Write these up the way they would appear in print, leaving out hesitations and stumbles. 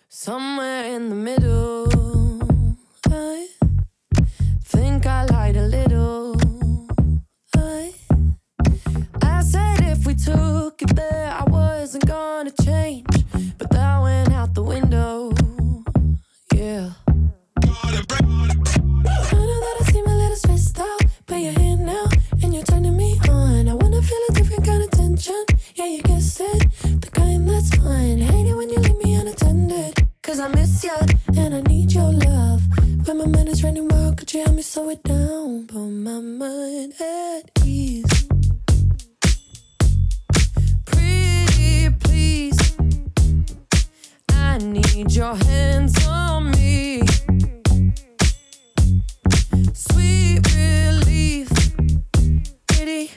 somewhere in the middle. I think I lied a little. I said if we took it there, I wasn't gonna change, but that went out the window. Yeah. I know that I seem a little stressed out, but you're here now and you're turning me on. I wanna feel a different kind of tension. Yeah, you guessed it, the kind that's fun. Hate it when you leave me unattended, cause I miss you and I need your love. When my mind is running wild, could you help me slow it down? Put my mind at ease. Pretty please, I need your hands on me. Sweet relief, pretty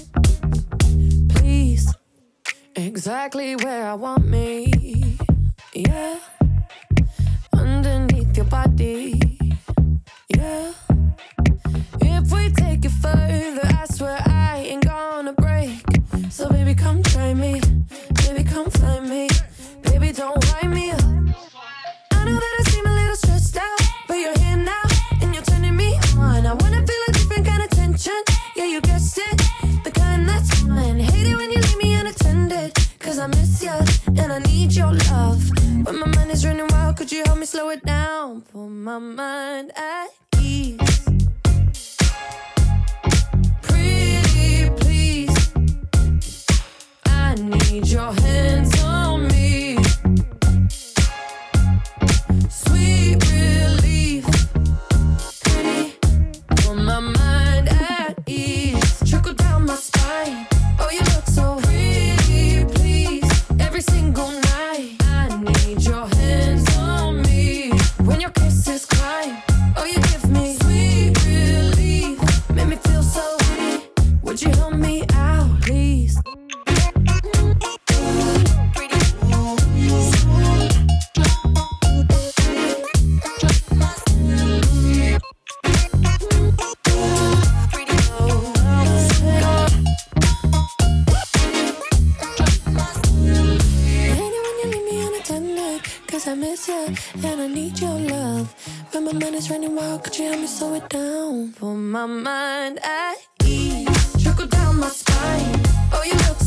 please, exactly where I want me. Yeah, underneath your body. Yeah, if we take it further, I swear I ain't gonna break. So baby, come try me. Baby, come find me. Baby, don't wind me up. I know that I seem a little stressed out, but you're here now and you're turning me on. I wanna feel a different kind of tension. Yeah, you guessed it, the kind that's fun. Hate it when you leave me unattended, cause I miss you and I need your love. When my mind is running wild, could you help me slow it down? Put my mind at ease. Pretty please, I need your hands on me. Sweet relief, pretty, put my mind at ease. Trickle down my spine, oh you look so pretty please. Every single night, I need your hands on me. When your kisses climb, oh you give me sweet relief. Make me feel so weak, would you help me out please? I miss you and I need your love. When my mind is running wild, could you help me slow it down? Put my mind at ease. Trickle down my spine, oh you look